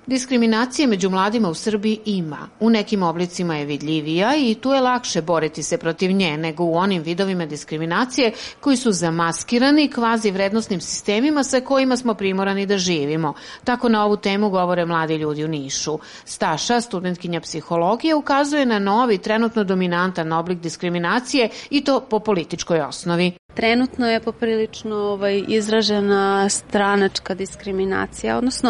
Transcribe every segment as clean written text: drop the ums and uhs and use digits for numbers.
Diskriminacije među mladima u Srbiji ima. U nekim oblicima je vidljivija i tu je lakše boriti se protiv nje nego u onim vidovima diskriminacije koji su zamaskirani kvazi vrednosnim sistemima sa kojima smo primorani da živimo. Tako na ovu temu govore mladi ljudi u Nišu. Staša, studentkinja psihologije, ukazuje na novi, trenutno dominantan oblik diskriminacije i to po političkoj osnovi. Trenutno je poprilično izražena stranačka diskriminacija, odnosno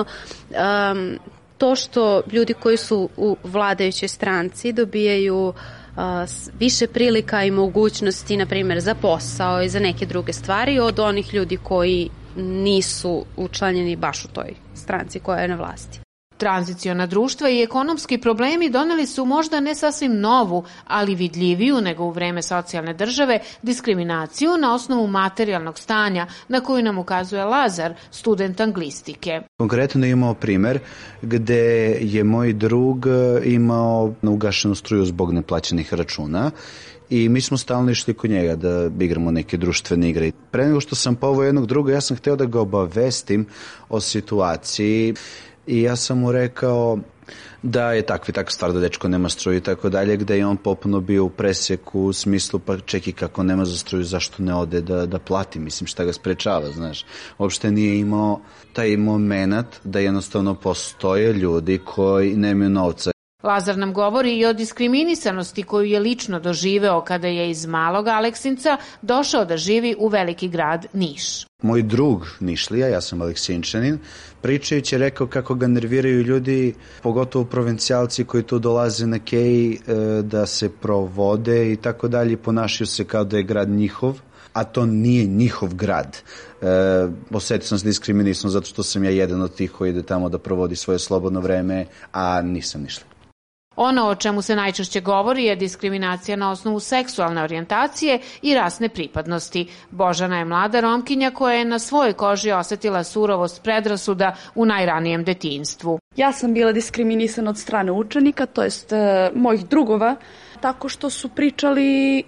to što ljudi koji su u vladajućoj stranci dobijaju više prilika i mogućnosti, na primjer, za posao i za neke druge stvari od onih ljudi koji nisu učlanjeni baš u toj stranci koja je na vlasti. Tranziciona društva i ekonomski problemi doneli su možda ne sasvim novu, ali vidljiviju nego u vreme socijalne države, diskriminaciju na osnovu materijalnog stanja na koju nam ukazuje Lazar, student anglistike. Konkretno je imao primer gde je moj drug imao ugašenu struju zbog neplaćenih računa i mi smo stalno išli kod njega da igramo neke društvene igre. Pre nego što sam poveo jednog druga, ja sam hteo da ga obavestim o situaciji. I ja sam mu rekao da je takva stvar da dečko nema struju i tako dalje, gde je on popuno bio u presjeku u smislu pa čeki kako nema za struju, zašto ne ode da plati, mislim šta ga sprečava, znaš. Uopšte nije imao taj moment da jednostavno postoje ljudi koji nemaju novca. Lazar nam govori i o diskriminisanosti koju je lično doživeo kada je iz malog Aleksinca došao da živi u veliki grad Niš. Moj drug Nišlija, ja sam Aleksinčanin, pričajući je rekao kako ga nerviraju ljudi, pogotovo provincijalci koji tu dolaze na Kej da se provode i tako dalje, ponašaju se kao da je grad njihov, a to nije njihov grad. Osetio sam se diskriminisan zato što sam ja jedan od tih koji ide tamo da provodi svoje slobodno vreme, a nisam Nišlija. Ono o čemu se najčešće govori je diskriminacija na osnovu seksualne orijentacije i rasne pripadnosti. Božana je mlada Romkinja koja je na svojoj koži osetila surovost predrasuda u najranijem detinjstvu. Ja sam bila diskriminisana od strane učenika, to jest mojih drugova, tako što su pričali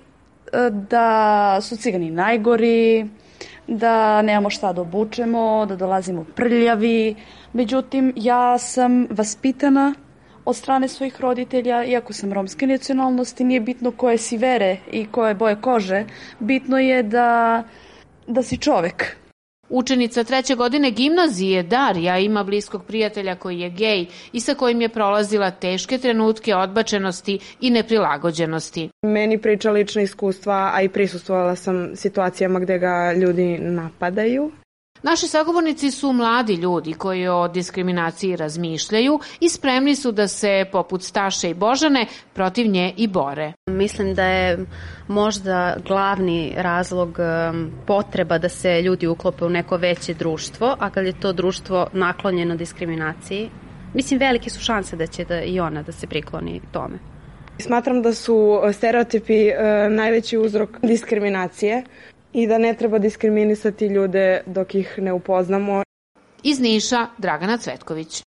da su cigani najgori, da nemamo šta da obučemo, da dolazimo prljavi. Međutim, ja sam vaspitana od strane svojih roditelja, iako sam romske nacionalnosti, nije bitno koje si vere i koje boje kože, bitno je da si čovek. Učenica 3. godine gimnazije Darija ima bliskog prijatelja koji je gej i sa kojim je prolazila teške trenutke odbačenosti i neprilagođenosti. Meni priča lična iskustva, a i prisustvovala sam situacijama gde ga ljudi napadaju. Naši sagovornici su mladi ljudi koji o diskriminaciji razmišljaju i spremni su da se, poput Staše i Božane, protiv nje i bore. Mislim da je možda glavni razlog potreba da se ljudi uklope u neko veće društvo, a kad je to društvo naklonjeno diskriminaciji, mislim velike su šanse da će i ona da se prikloni tome. Smatram da su stereotipi najveći uzrok diskriminacije i da ne treba diskriminisati ljude dok ih ne upoznamo. Iz Niša, Dragana Cvetković.